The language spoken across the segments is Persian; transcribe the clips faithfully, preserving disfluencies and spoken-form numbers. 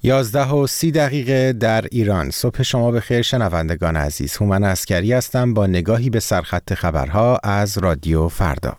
یازده و سی دقیقه در ایران. صبح شما بخیر شنوندگان عزیز. هومن عسکری هستم با نگاهی به سرخط خبرها از رادیو فردا.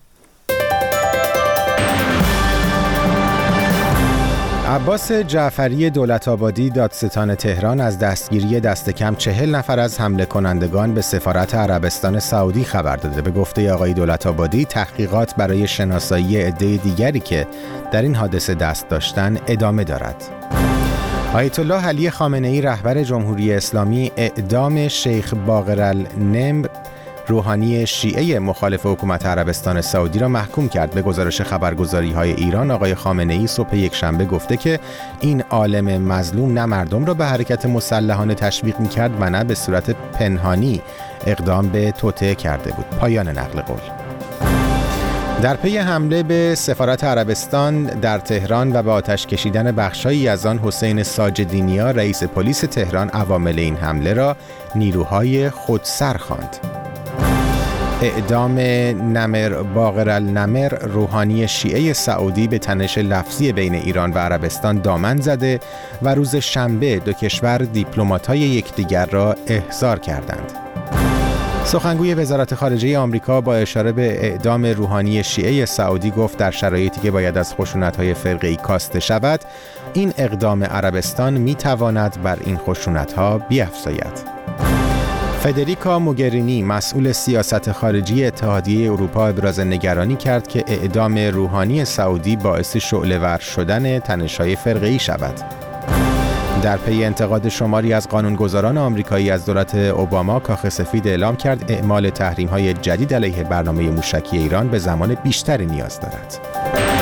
عباس جعفری دولت‌آبادی دادستان تهران از دستگیری دست کم چهل نفر از حمله کنندگان به سفارت عربستان سعودی خبر داده. به گفته آقای دولت‌آبادی تحقیقات برای شناسایی عده دیگری که در این حادثه دست داشتن ادامه دارد. آیت الله علی خامنه‌ای رهبر جمهوری اسلامی اعدام شیخ باقرالنمر روحانی شیعه مخالف حکومت عربستان سعودی را محکوم کرد. به گزارش خبرگزاری‌های ایران آقای خامنه‌ای صبح یکشنبه گفته که این عالم مظلوم نه مردم را به حرکت مسلحانه تشویق می‌کرد و نه به صورت پنهانی اقدام به توطئه کرده بود. پایان نقل قول. در پی حمله به سفارت عربستان در تهران و به آتش کشیدن بخشایی از آن حسین ساجدینیا رئیس پلیس تهران عوامل این حمله را نیروهای خودسر خواند. اعدام نمر باقرالنمر روحانی شیعه سعودی به تنش لفظی بین ایران و عربستان دامن زده و روز شنبه دو کشور دیپلمات‌های یکدیگر را احضار کردند. سخنگوی وزارت خارجه آمریکا با اشاره به اعدام روحانی شیعه سعودی گفت در شرایطی که باید از خشونت‌های فرقه‌ای کاسته شود، این اقدام عربستان می‌تواند بر این خشونت‌ها بیفزاید. فدریکا موگرینی مسئول سیاست خارجی اتحادیه اروپا ابراز نگرانی کرد که اعدام روحانی سعودی باعث شعله‌ور شدن تنش‌های فرقه‌ای شود. در پی انتقاد شماری از قانونگذاران آمریکایی از دولت اوباما، کاخ سفید اعلام کرد اعمال تحریم‌های جدید علیه برنامه موشکی ایران به زمان بیشتری نیاز دارد.